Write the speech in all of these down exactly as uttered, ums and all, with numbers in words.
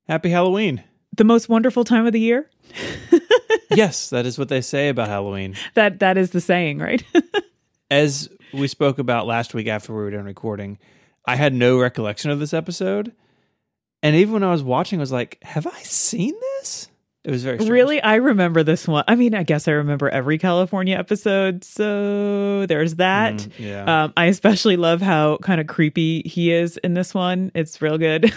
Happy Halloween. The most wonderful time of the year? Yes, that is what they say about Halloween. That That is the saying, right? As we spoke about last week after we were done recording, I had no recollection of this episode. And even when I was watching, I was like, have I seen this? It was very strange. Really? I remember this one. I mean, I guess I remember every California episode. So there's that. Mm, yeah. Um, I especially love how kind of creepy he is in this one. It's real good.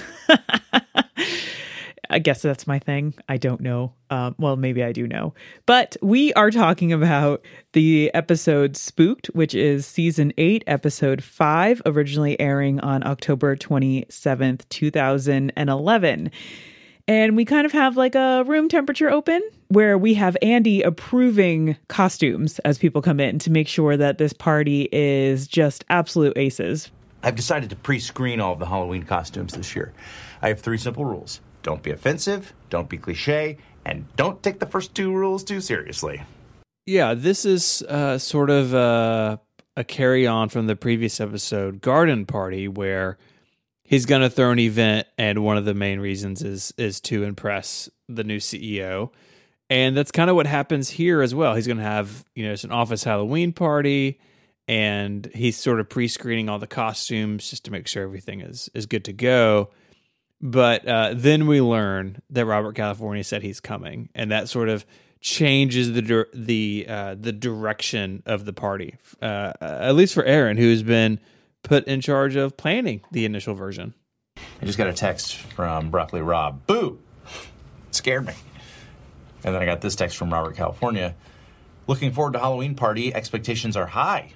I guess that's my thing. I don't know. Um, well, maybe I do know. But we are talking about the episode Spooked, which is season eight, episode five, originally airing on October twenty-seventh, two thousand eleven. And we kind of have like a room temperature open where we have Andy approving costumes as people come in to make sure that this party is just absolute aces. I've decided to pre-screen all of the Halloween costumes this year. I have three simple rules. Don't be offensive, don't be cliche, and don't take the first two rules too seriously. Yeah, this is uh, sort of uh, a carry-on from the previous episode, Garden Party, where he's going to throw an event, and one of the main reasons is is to impress the new C E O. And that's kind of what happens here as well. He's going to have, you know, it's an office Halloween party, and he's sort of pre-screening all the costumes just to make sure everything is, is good to go. But uh, then we learn that Robert California said he's coming, and that sort of changes the dir- the uh, the direction of the party, uh, at least for Aaron, who's been put in charge of planning the initial version. I just got a text from Broccoli Rob. Boo! It scared me. And then I got this text from Robert California. Looking forward to Halloween party. Expectations are high.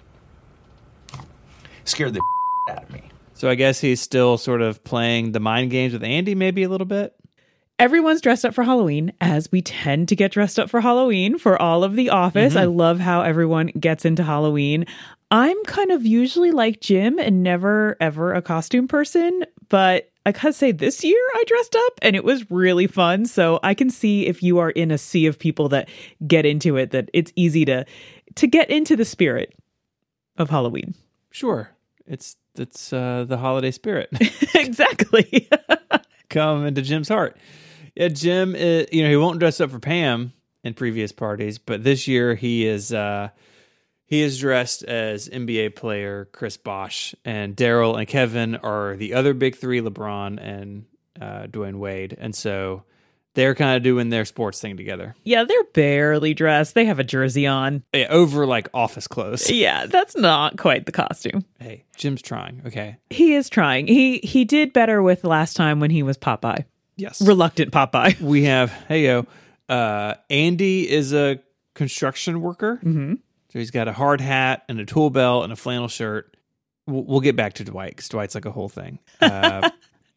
Scared the out of me. So I guess he's still sort of playing the mind games with Andy maybe a little bit. Everyone's dressed up for Halloween, as we tend to get dressed up for Halloween for all of The Office. Mm-hmm. I love how everyone gets into Halloween. I'm kind of usually like Jim and never, ever a costume person. But I gotta say, this year I dressed up and it was really fun. So I can see if you are in a sea of people that get into it, that it's easy to to get into the spirit of Halloween. Sure. It's it's uh, the holiday spirit. Exactly. Come into Jim's heart. Yeah, Jim, is, you know, he won't dress up for Pam in previous parties, but this year he is uh, he is dressed as N B A player Chris Bosh, and Daryl and Kevin are the other big three, LeBron and uh, Dwayne Wade, and so they're kind of doing their sports thing together. Yeah, they're barely dressed. They have a jersey on. Yeah, over like office clothes. Yeah, that's not quite the costume. Hey, Jim's trying, okay? He is trying. He he did better with last time when he was Popeye. Yes. Reluctant Popeye. We have, hey yo, uh, Andy is a construction worker. Mm-hmm. So he's got a hard hat and a tool belt and a flannel shirt. We'll, we'll get back to Dwight because Dwight's like a whole thing. Uh,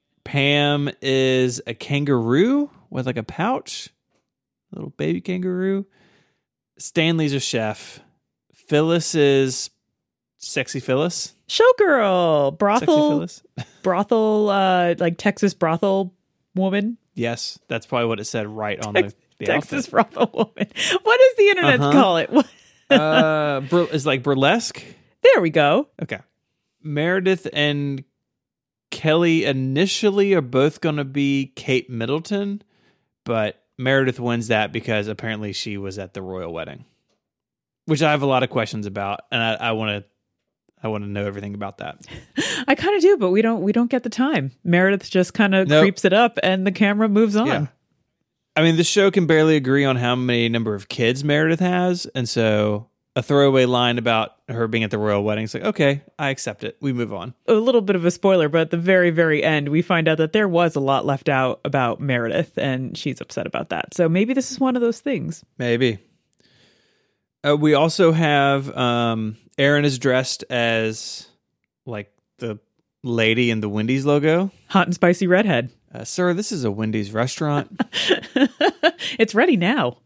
Pam is a kangaroo with like a pouch, a little baby kangaroo. Stanley's a chef. Phyllis is sexy Phyllis. Showgirl, brothel, Sexy Phyllis. brothel, uh, like Texas brothel woman. Yes, that's probably what it said right on Tex- the, the Texas outfit. brothel woman. What does the internet Uh-huh. call it? uh, bur- is like burlesque. There we go. Okay. Meredith and Kelly initially are both going to be Kate Middleton, but Meredith wins that because apparently she was at the royal wedding, which I have a lot of questions about, and I want to I want to know everything about that. I kind of do, but we don't we don't get the time. Meredith just kind of Nope. creeps it up and the camera moves on. Yeah. I mean, the show can barely agree on how many number of kids Meredith has, and so a throwaway line about her being at the royal wedding is like, okay, I accept it. We move on. A little bit of a spoiler, but at the very, very end, we find out that there was a lot left out about Meredith, and she's upset about that. So maybe this is one of those things. Maybe. Uh, we also have um, Aaron is dressed as like the lady in the Wendy's logo. Hot and spicy redhead. Uh, sir, this is a Wendy's restaurant. It's ready now.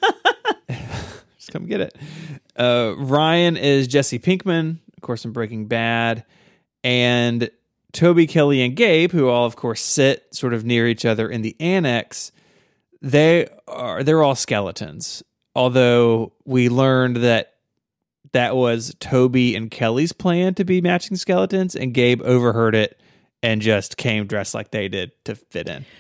Just come get it. Uh, Ryan is Jesse Pinkman, of course, in Breaking Bad. And Toby, Kelly, and Gabe, who all, of course, sit sort of near each other in the annex, they are, they're all skeletons. Although we learned that that was Toby and Kelly's plan to be matching skeletons, and Gabe overheard it and just came dressed like they did to fit in.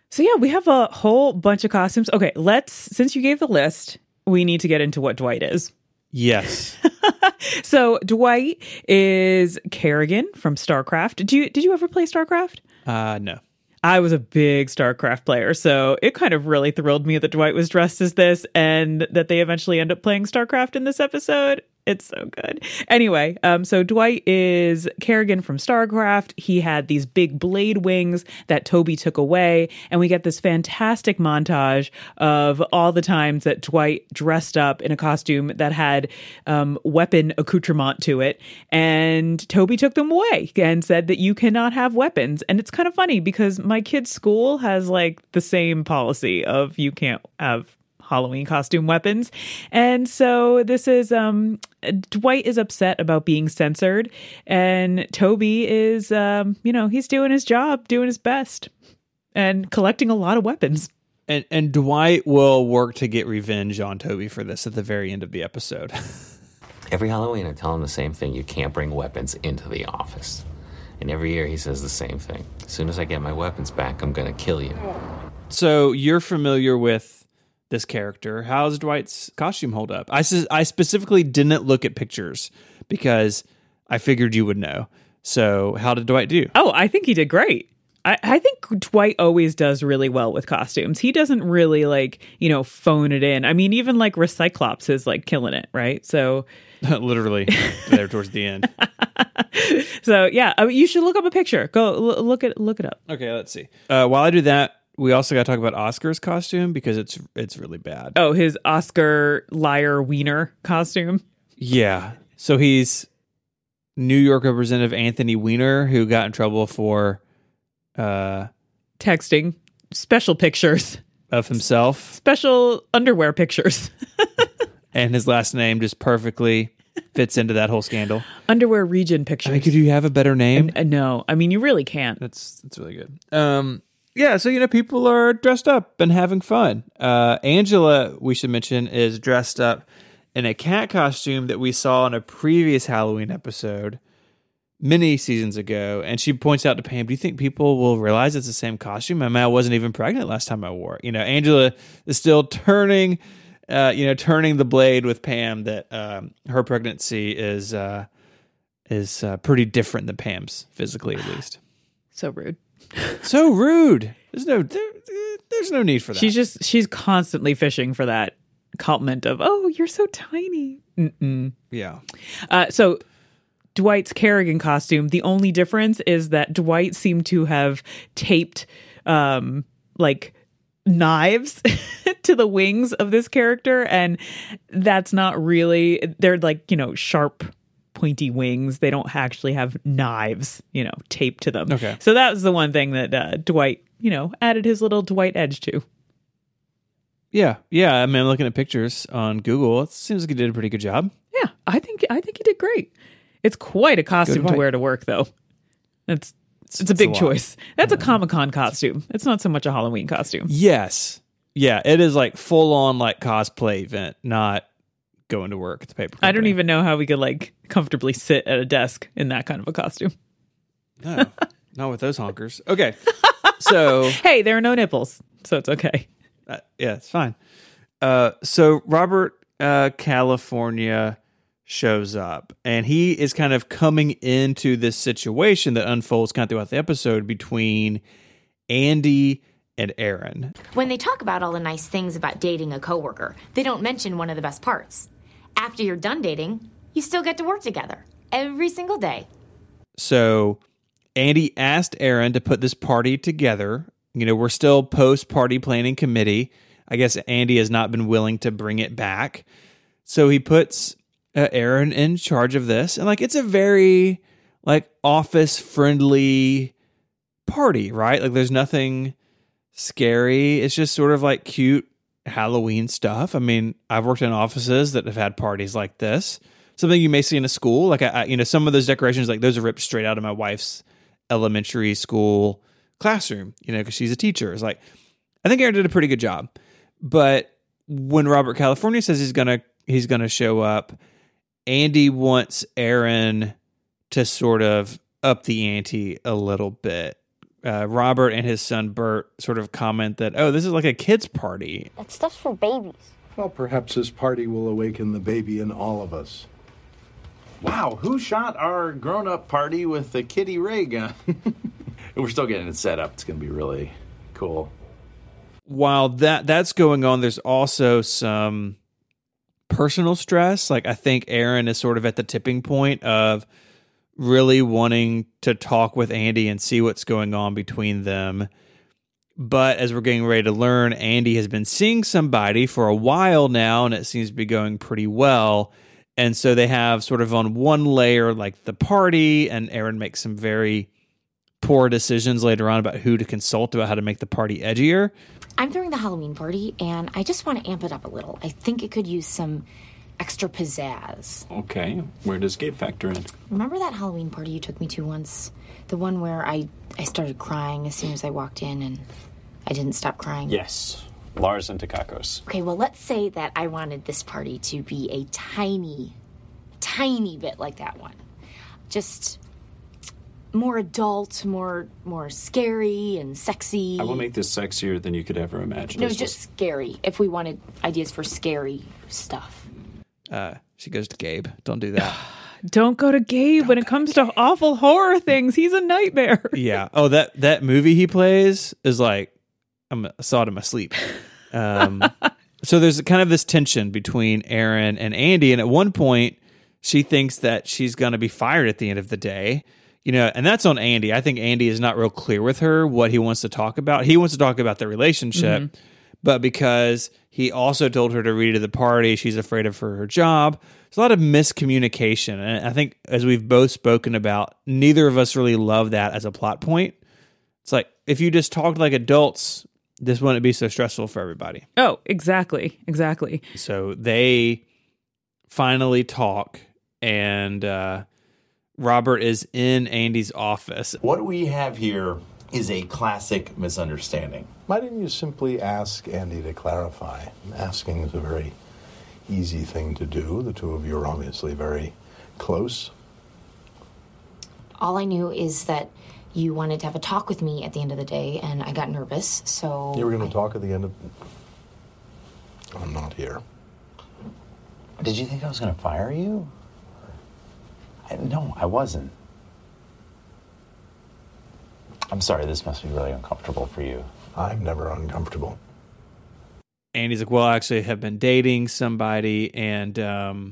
So yeah, we have a whole bunch of costumes. Okay, let's, since you gave the list, we need to get into what Dwight is. Yes. So Dwight is Kerrigan from StarCraft. Did you did you ever play StarCraft? Uh, no. I was a big StarCraft player, so it kind of really thrilled me that Dwight was dressed as this and that they eventually end up playing StarCraft in this episode. It's so good. Anyway, um, so Dwight is Kerrigan from StarCraft. He had these big blade wings that Toby took away, and we get this fantastic montage of all the times that Dwight dressed up in a costume that had um, weapon accoutrement to it, and Toby took them away and said that you cannot have weapons. And it's kind of funny because my kid's school has like the same policy of you can't have Halloween costume weapons. And so this is, um, Dwight is upset about being censored, and Toby is, um, you know, he's doing his job, doing his best, and collecting a lot of weapons. And and Dwight will work to get revenge on Toby for this at the very end of the episode. Every Halloween, I tell him the same thing. You can't bring weapons into the office. And every year he says the same thing. As soon as I get my weapons back, I'm going to kill you. So you're familiar with this character. How does Dwight's costume hold up? I, I specifically didn't look at pictures because I figured you would know. So how did Dwight do? Oh, I think he did great. I, I think Dwight always does really well with costumes. He doesn't really like, you know, phone it in. I mean, even like Recyclops is like killing it, right? So literally there towards the end. So yeah, I mean, you should look up a picture. Go l- look at look it up. Okay, let's see. Uh, while I do that, we also got to talk about Oscar's costume because it's it's really bad. Oh, his Oscar liar wiener costume. Yeah. So he's New York Representative Anthony Weiner, who got in trouble for uh, texting special pictures of himself, special underwear pictures, and his last name just perfectly fits into that whole scandal. Underwear region pictures. I mean, could you have a better name? Uh, no, I mean you really can't. That's that's really good. Um. Yeah, so, you know, people are dressed up and having fun. Uh, Angela, we should mention, is dressed up in a cat costume that we saw in a previous Halloween episode many seasons ago. And she points out to Pam, do you think people will realize it's the same costume? I mean, I wasn't even pregnant last time I wore it. You know, Angela is still turning, uh, you know, turning the blade with Pam that um, her pregnancy is, uh, is uh, pretty different than Pam's, physically at least. So rude. So rude. There's no there, there's no need for that. She's just she's constantly fishing for that compliment of, oh, you're so tiny. Mm-mm. Yeah. Uh, so Dwight's Kerrigan costume, the only difference is that Dwight seemed to have taped um, like knives to the wings of this character, and that's not really, they're like, you know, sharp pointy wings. They don't actually have knives, you know, taped to them. Okay. So that was the one thing that uh, Dwight, you know, added his little Dwight edge to. Yeah. Yeah. I mean, I'm looking at pictures on Google. It seems like he did a pretty good job. Yeah, I think I think he did great. It's quite a costume to Dwight. wear to work, though. It's it's, it's a big a choice. That's a Comic-Con costume. It's not so much a Halloween costume. Yes. Yeah. It is like full on like cosplay event, not going to work at the paper company. I don't even know how we could like comfortably sit at a desk in that kind of a costume. No, not with those honkers. Okay. So, Hey, there are no nipples, so it's okay. uh, yeah, it's fine. Uh, so Robert uh, California shows up, and he is kind of coming into this situation that unfolds kind of throughout the episode between Andy and Aaron. When they talk about all the nice things about dating a coworker, they don't mention one of the best parts. After you're done dating, you still get to work together every single day. So Andy asked Aaron to put this party together. You know, we're still post-party planning committee. I guess Andy has not been willing to bring it back. So he puts uh, Aaron in charge of this. And like, it's a very like office-friendly party, right? Like there's nothing scary. It's just sort of like cute Halloween stuff. I mean, I've worked in offices that have had parties like this. Something you may see in a school. Like, I, I, you know, some of those decorations, like those are ripped straight out of my wife's elementary school classroom, you know, because she's a teacher. It's like, I think Aaron did a pretty good job. But when Robert California says he's gonna he's gonna show up, Andy wants Aaron to sort of up the ante a little bit. uh, Robert and his son Bert sort of comment that, oh, this is like a kid's party. That stuff's for babies. Well, perhaps this party will awaken the baby in all of us. Wow, who shot our grown-up party with the kitty ray gun? We're still getting it set up. It's going to be really cool. While that that's going on, there's also some personal stress. Like, I think Aaron is sort of at the tipping point of really wanting to talk with Andy and see what's going on between them. But as we're getting ready to learn, Andy has been seeing somebody for a while now, and it seems to be going pretty well. And so they have sort of on one layer, like the party, and Aaron makes some very poor decisions later on about who to consult about how to make the party edgier. I'm throwing the Halloween party, and I just want to amp it up a little. I think it could use some extra pizzazz. Okay, where does Gabe factor in? Remember that Halloween party you took me to once? The one where I, I started crying as soon as I walked in, and I didn't stop crying? Yes, Lars and Takakos. Okay, well, let's say that I wanted this party to be a tiny, tiny bit like that one. Just more adult, more more scary and sexy. I will make this sexier than you could ever imagine. No, This just was- scary. If we wanted ideas for scary stuff. Uh, she goes to Gabe. Don't do that. Don't go to Gabe when it comes to awful horror things. He's a nightmare. Yeah. Oh, that that movie he plays is like, I'm, I saw it in my sleep. Um, so there's kind of this tension between Aaron and Andy, and at one point, she thinks that she's going to be fired at the end of the day. You know, and that's on Andy. I think Andy is not real clear with her what he wants to talk about. He wants to talk about their relationship, mm-hmm. but because he also told her to read to the party, she's afraid of her, her job. There's a lot of miscommunication. And I think, as we've both spoken about, neither of us really love that as a plot point. It's like, if you just talked like adults, this wouldn't be so stressful for everybody. Oh, exactly. Exactly. So they finally talk, and uh, Robert is in Andy's office. What we have here is a classic misunderstanding. Why didn't you simply ask Andy to clarify? Asking is a very easy thing to do. The two of you are obviously very close. All I knew is that you wanted to have a talk with me at the end of the day, and I got nervous, so... You were going I... to talk at the end of... I'm not here. Did you think I was going to fire you? I, no, I wasn't. I'm sorry, this must be really uncomfortable for you. I'm never uncomfortable. Andy's like, well, I actually have been dating somebody, and um,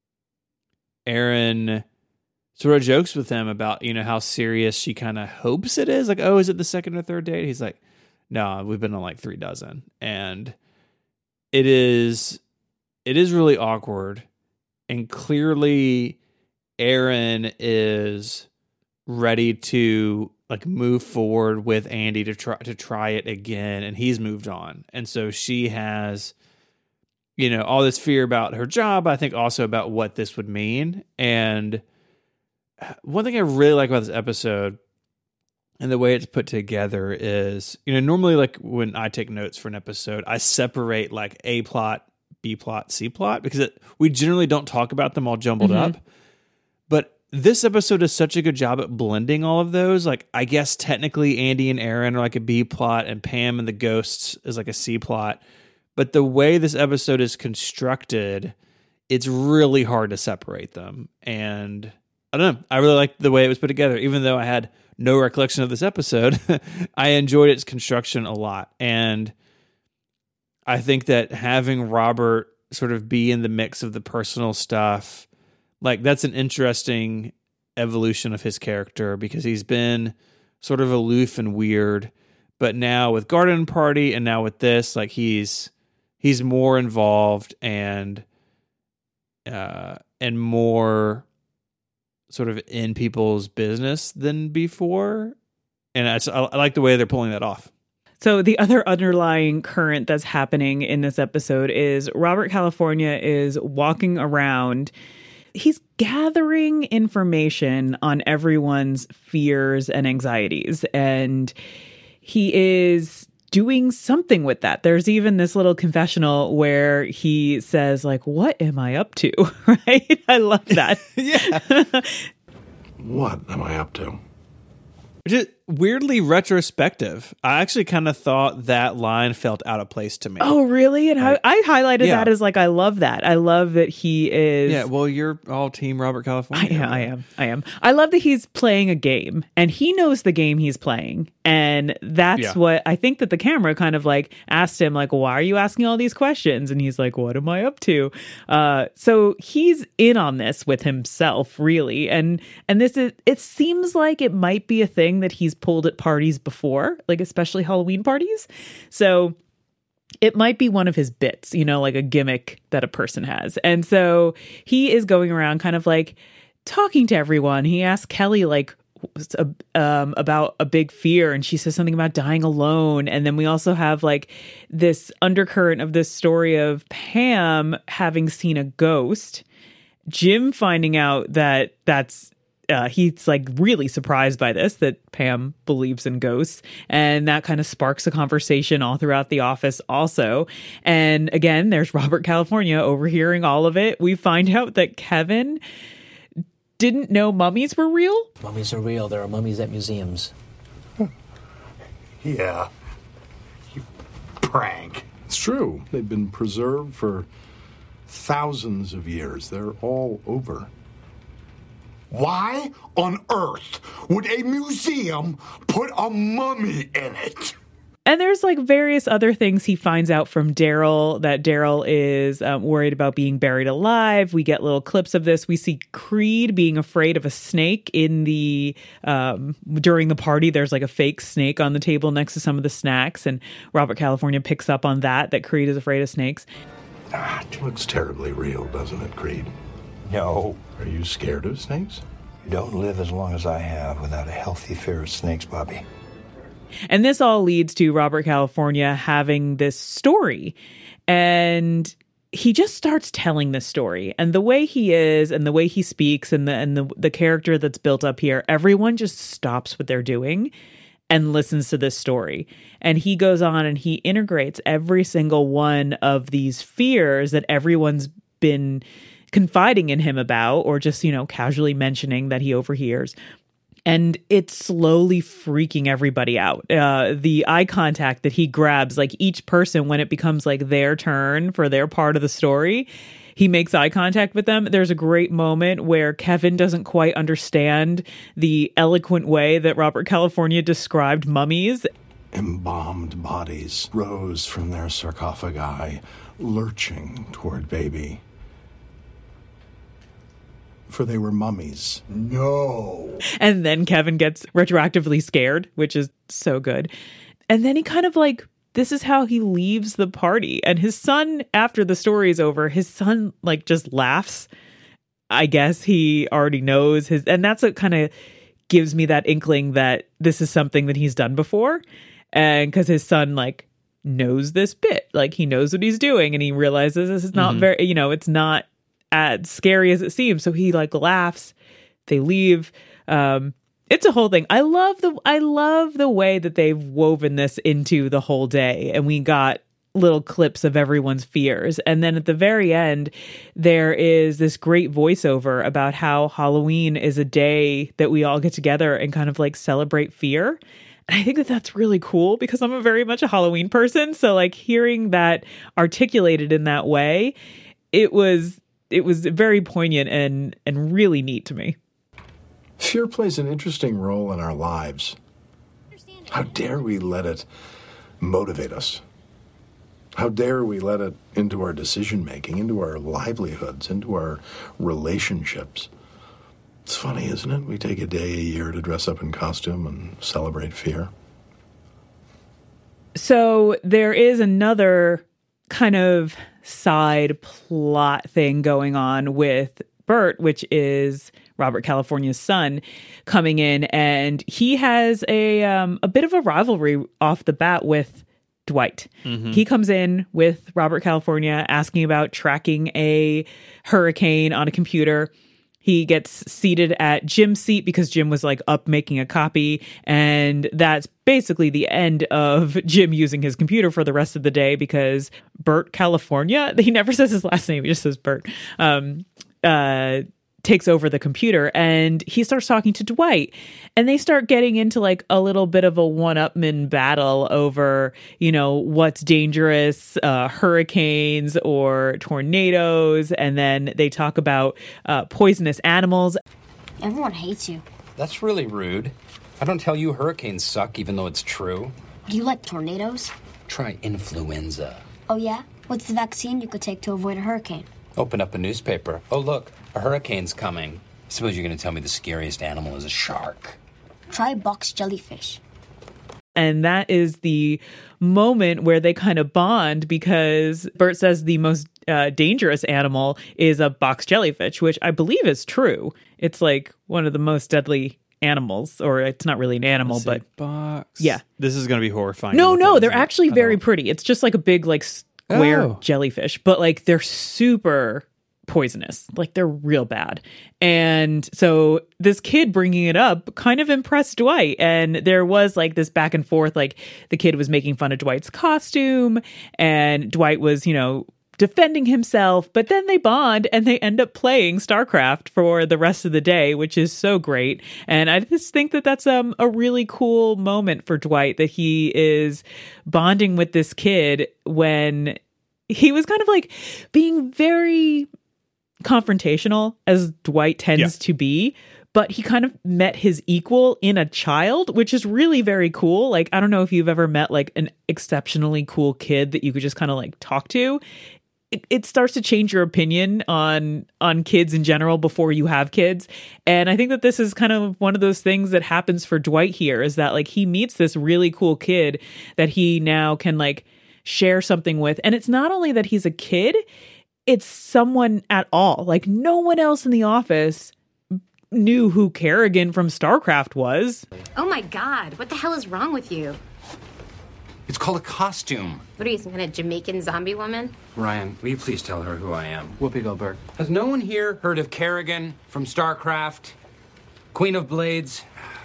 Aaron sort of jokes with him about, you know, how serious she kind of hopes it is. Like, oh, is it the second or third date? He's like, no, we've been on like three dozen. And it is, it is really awkward. And clearly Aaron is ready to like move forward with Andy to try to try it again. And he's moved on. And so she has, you know, all this fear about her job. I think also about what this would mean. And one thing I really like about this episode and the way it's put together is, you know, normally like when I take notes for an episode, I separate like A plot, B plot, C plot, because it, we generally don't talk about them all jumbled Mm-hmm. up. But this episode does such a good job at blending all of those. Like, I guess technically Andy and Aaron are like a B plot, and Pam and the ghosts is like a C plot. But the way this episode is constructed, it's really hard to separate them. And I don't know. I really liked the way it was put together. Even though I had no recollection of this episode, I enjoyed its construction a lot. And I think that having Robert sort of be in the mix of the personal stuff, like that's an interesting evolution of his character, because he's been sort of aloof and weird. But now with Garden Party and now with this, like he's he's more involved and uh, and more sort of in people's business than before. And I, I like the way they're pulling that off. So the other underlying current that's happening in this episode is Robert California is walking around. He's gathering information on everyone's fears and anxieties, and he is doing something with that. There's even this little confessional where he says, like, what am I up to? Right? I love that. Yeah. What am I up to? Just, weirdly retrospective. I actually kind of thought that line felt out of place to me. Oh, really? And I, I highlighted Yeah. that as like, I love that. I love that he is. Yeah, well, you're all team Robert I, California. yeah, I am. I am. I love that he's playing a game and he knows the game he's playing. And that's Yeah. what I think that the camera kind of like asked him, like, why are you asking all these questions? And he's like, what am I up to? Uh, so he's in on this with himself, really. And and this is, it seems like it might be a thing that he's pulled at parties before, like especially Halloween parties. So it might be one of his bits, you know, like a gimmick that a person has. And so he is going around kind of like talking to everyone. He asked Kelly, like, um, about a big fear, and she says something about dying alone. And then we also have like this undercurrent of this story of Pam having seen a ghost, Jim finding out that that's Uh, he's like really surprised by this, that Pam believes in ghosts. And that kind of sparks a conversation all throughout the office also. And again, there's Robert California overhearing all of it. We find out that Kevin didn't know mummies were real. Mummies are real. There are mummies at museums. Yeah. You prank. It's true. They've been preserved for thousands of years. They're all over. Why on earth would a museum put a mummy in it? And there's like various other things he finds out from Daryl, that Daryl is um, worried about being buried alive. We get little clips of this. We see Creed being afraid of a snake in the, um, during the party. There's like a fake snake on the table next to some of the snacks. And Robert California picks up on that, that Creed is afraid of snakes. Ah, it looks terribly real, doesn't it, Creed? No. Are you scared of snakes? You don't live as long as I have without a healthy fear of snakes, Bobby. And this all leads to Robert California having this story. And he just starts telling this story. And the way he is and the way he speaks and the and the, the character that's built up here, everyone just stops what they're doing and listens to this story. And he goes on and he integrates every single one of these fears that everyone's been confiding in him about, or just, you know, casually mentioning that he overhears. And it's slowly freaking everybody out. Uh, the eye contact that he grabs, like each person, when it becomes like their turn for their part of the story, he makes eye contact with them. There's a great moment where Kevin doesn't quite understand the eloquent way that Robert California described mummies. Embalmed bodies rose from their sarcophagi, lurching toward baby. For they were mummies. No. And then Kevin gets retroactively scared, which is so good. And then he kind of like, this is how he leaves the party. And his son, after the story is over, his son like just laughs. I guess he already knows his, and that's what kind of gives me that inkling that this is something that he's done before. And because his son like knows this bit, like he knows what he's doing, and he realizes this is not mm-hmm. very, you know, it's not as scary as it seems. So he like laughs, they leave. Um, it's a whole thing. I love the, I love the way that they've woven this into the whole day. And we got little clips of everyone's fears. And then at the very end, there is this great voiceover about how Halloween is a day that we all get together and kind of like celebrate fear. And I think that that's really cool because I'm a very much a Halloween person. So like hearing that articulated in that way, it was, it was very poignant and, and really neat to me. Fear plays an interesting role in our lives. How dare we let it motivate us? How dare we let it into our decision-making, into our livelihoods, into our relationships? It's funny, isn't it? We take a day a year to dress up in costume and celebrate fear. So there is another kind of side plot thing going on with Bert, which is Robert California's son coming in, and he has a um, a bit of a rivalry off the bat with Dwight. Mm-hmm. He comes in with Robert California asking about tracking a hurricane on a computer. He gets seated at Jim's seat because Jim was like up making a copy. And that's basically the end of Jim using his computer for the rest of the day because Bert California, he never says his last name. He just says Bert. Um, uh, takes over the computer, and he starts talking to Dwight, and they start getting into like a little bit of a one-upman battle over, you know, what's dangerous, uh, hurricanes or tornadoes. And then they talk about uh, poisonous animals. Everyone hates you. That's really rude. I don't tell you hurricanes suck, even though it's true. Do you like tornadoes? Try influenza. Oh, yeah? What's the vaccine you could take to avoid a hurricane? Open up a newspaper. Oh, look, a hurricane's coming. I suppose you're going to tell me the scariest animal is a shark. Try box jellyfish. And that is the moment where they kind of bond, because Bert says the most uh, dangerous animal is a box jellyfish, which I believe is true. It's like one of the most deadly animals, or it's not really an animal, but box. Yeah. This is going to be horrifying. No, to look no, at, they're isn't it? actually I very don't- pretty. It's just like a big, like square Oh. jellyfish, but like they're super poisonous. Like they're real bad. And so this kid bringing it up kind of impressed Dwight. And there was like this back and forth, like the kid was making fun of Dwight's costume, and Dwight was, you know, defending himself, but then they bond and they end up playing StarCraft for the rest of the day, which is so great. And I just think that that's um, a really cool moment for Dwight, that he is bonding with this kid when he was kind of like being very confrontational, as Dwight tends Yeah. to be, but he kind of met his equal in a child, which is really very cool. Like, I don't know if you've ever met like an exceptionally cool kid that you could just kind of like talk to. It, it starts to change your opinion on on kids in general before you have kids. And I think that this is kind of one of those things that happens for Dwight here, is that like he meets this really cool kid that he now can like share something with. And it's not only that he's a kid, it's someone at all. Like no one else in the office knew who Kerrigan from StarCraft was. Oh my god, what the hell is wrong with you? It's called a costume. What are you, some kind of Jamaican zombie woman? Ryan, will you please tell her who I am? Whoopi Goldberg. Has no one here heard of Kerrigan from StarCraft? Queen of Blades?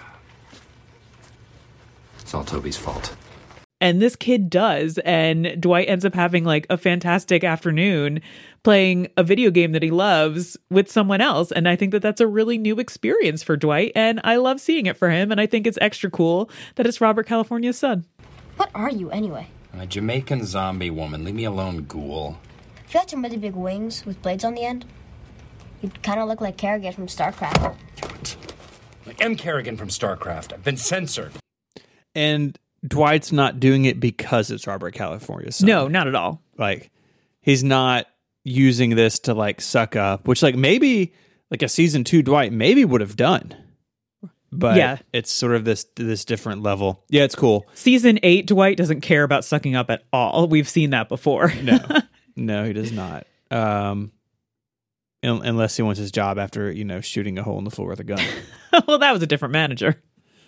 It's all Toby's fault. And this kid does, and Dwight ends up having like a fantastic afternoon playing a video game that he loves with someone else. And I think that that's a really new experience for Dwight, and I love seeing it for him. And I think it's extra cool that it's Robert California's son. What are you, anyway? A Jamaican zombie woman. Leave me alone, ghoul. If you had some really big wings with blades on the end, you'd kind of look like Kerrigan from StarCraft. I am Kerrigan from StarCraft. I've been censored. And Dwight's not doing it because it's Robert California's son. No, not at all. Like, he's not using this to like suck up, which like maybe like a season two Dwight maybe would have done. But Yeah. it's sort of this this different level. Yeah, it's cool. Season eight, Dwight doesn't care about sucking up at all. We've seen that before. No, no, he does not. Um, un- unless he wants his job after, you know, shooting a hole in the floor with a gun. Well, that was a different manager.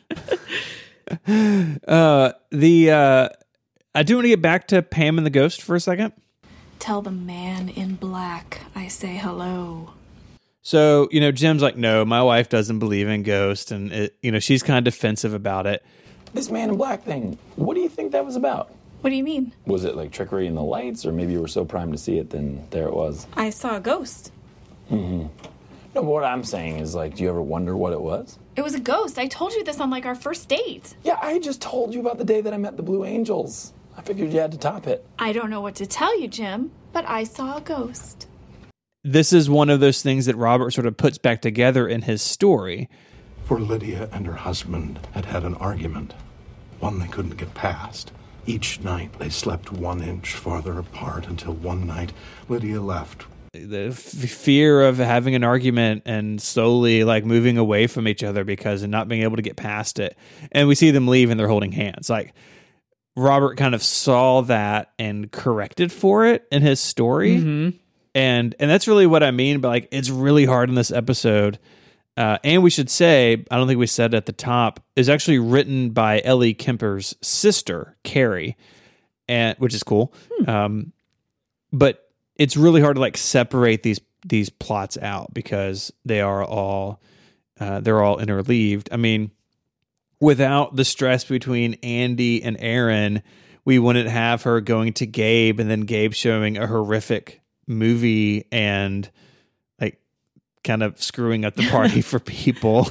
uh, the uh, I do want to get back to Pam and the Ghost for a second. Tell the man in black I say hello. So, you know, Jim's like, no, my wife doesn't believe in ghosts, and it, you know, she's kind of defensive about it. This man in black thing, what do you think that was about? What do you mean? Was it like trickery in the lights, or maybe you were so primed to see it, then there it was? I saw a ghost. Mm-hmm. No, but what I'm saying is, like, do you ever wonder what it was? It was a ghost. I told you this on like our first date. Yeah, I just told you about the day that I met the Blue Angels. I figured you had to top it. I don't know what to tell you, Jim, but I saw a ghost. This is one of those things that Robert sort of puts back together in his story. For Lydia and her husband had had an argument, one they couldn't get past. Each night they slept one inch farther apart until one night Lydia left. The f- fear of having an argument and slowly like moving away from each other because of not being able to get past it. And we see them leave and they're holding hands. Like Robert kind of saw that and corrected for it in his story. Mm-hmm. And and that's really what I mean by like it's really hard in this episode. Uh, and we should say, I don't think we said at the top, is actually written by Ellie Kemper's sister, Carrie, and which is cool. Hmm. Um, but it's really hard to like separate these these plots out because they are all uh, they're all interleaved. I mean, without the stress between Andy and Aaron, we wouldn't have her going to Gabe and then Gabe showing a horrific movie and like kind of screwing up the party for people.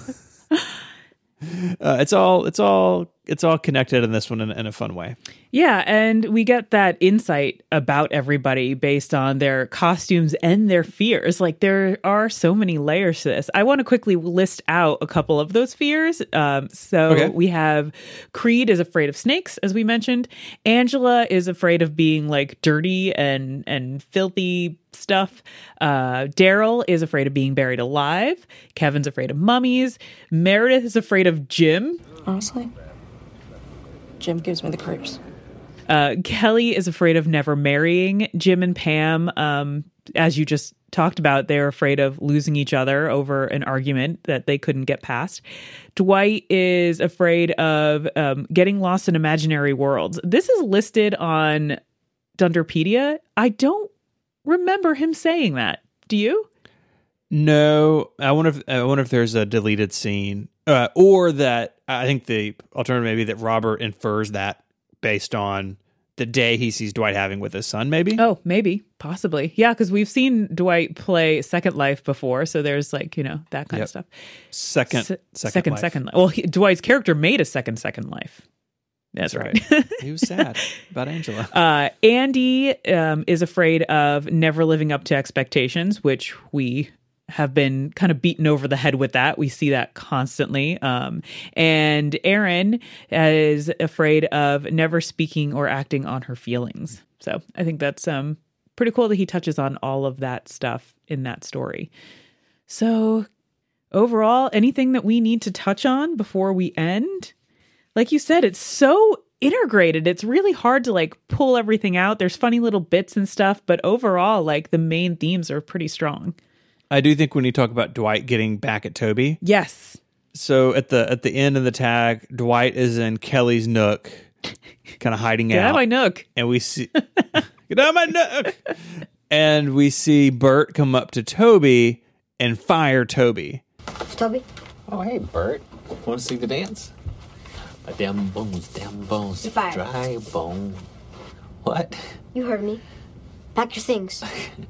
Uh, it's all it's all it's all connected in this one in, in a fun way. Yeah, and we get that insight about everybody based on their costumes and their fears. Like, there are so many layers to this. I want to quickly list out a couple of those fears. Um, so okay. we have Creed is afraid of snakes, as we mentioned. Angela is afraid of being like dirty and and filthy stuff. Uh, Daryl is afraid of being buried alive. Kevin's afraid of mummies. Meredith is afraid of Jim. Honestly, Jim gives me the creeps. Uh, Kelly is afraid of never marrying. Jim and Pam, um, as you just talked about, they're afraid of losing each other over an argument that they couldn't get past. Dwight is afraid of um, getting lost in imaginary worlds. This is listed on Dunderpedia. I don't remember him saying that. Do you? No, I wonder if I wonder if there's a deleted scene, uh, or that I think the alternative may be that Robert infers that based on the day he sees Dwight having with his son. Maybe. Oh, maybe, possibly, yeah, because we've seen Dwight play Second Life before, so there's like you know that kind yep. of stuff. Second, Se- second, second, life. second. Well, he, Dwight's character made a second, Second Life. That's, That's right. right. He was sad about Angela. Uh, Andy um, is afraid of never living up to expectations, which we have been kind of beaten over the head with that. We see that constantly. Um, and Erin is afraid of never speaking or acting on her feelings. So I think that's um, pretty cool that he touches on all of that stuff in that story. So overall, anything that we need to touch on before we end? Like you said, it's so integrated. It's really hard to like pull everything out. There's funny little bits and stuff, but overall, like the main themes are pretty strong. I do think when you talk about Dwight getting back at Toby. Yes. So at the at the end of the tag, Dwight is in Kelly's nook, kind of hiding Get out. out of my nook. And we see Get out of my nook. And we see Bert come up to Toby and fire Toby. Toby? Oh, hey, Bert. Want to see the dance? My damn bones, damn bones. You're fired. Dry bone. What? You heard me. Pack your things.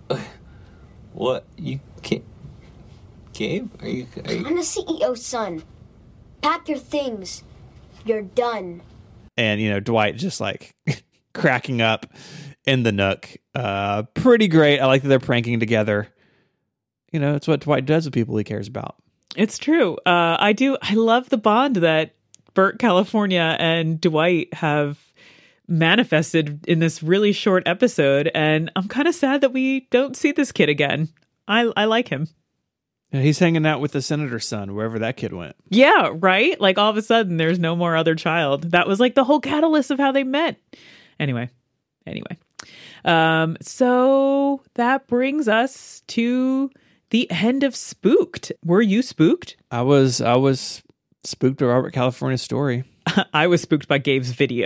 What? You can't... Gabe? Are you... Are you... I'm the C E O's son. Pack your things. You're done. And, you know, Dwight just like cracking up in the nook. Uh, pretty great. I like that they're pranking together. You know, it's what Dwight does with people he cares about. It's true. Uh, I do. I love the bond that Bert California and Dwight have manifested in this really short episode, and I'm kind of sad that we don't see this kid again. I I like him. Yeah, he's hanging out with the senator's son, wherever that kid went. Yeah, right? Like all of a sudden there's no more other child. That was like the whole catalyst of how they met. Anyway, anyway. Um, so that brings us to the end of Spooked. Were you spooked? I was I was spooked by Robert California's story. I was spooked by Gabe's video.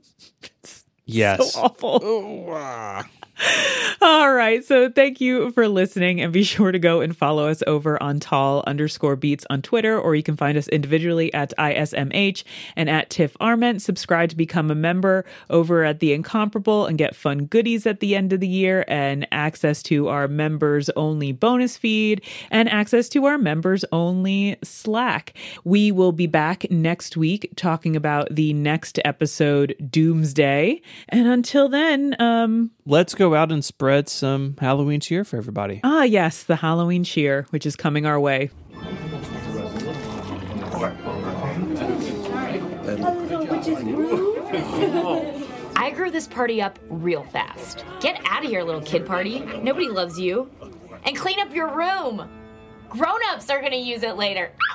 Yes. So awful. Oh, uh. All right. So thank you for listening, and be sure to go and follow us over on tall underscore beats on Twitter, or you can find us individually at I S M H and at Tiff Arment. Subscribe to become a member over at The Incomparable and get fun goodies at the end of the year, and access to our members only bonus feed and access to our members only Slack. We will be back next week talking about the next episode, Doomsday. And until then, um, let's go out and spread some Halloween cheer for everybody. Ah, yes, the Halloween cheer, which is coming our way. I grew this party up real fast. Get out of here, little kid party. Nobody loves you. And clean up your room. Grown-ups are gonna use it later.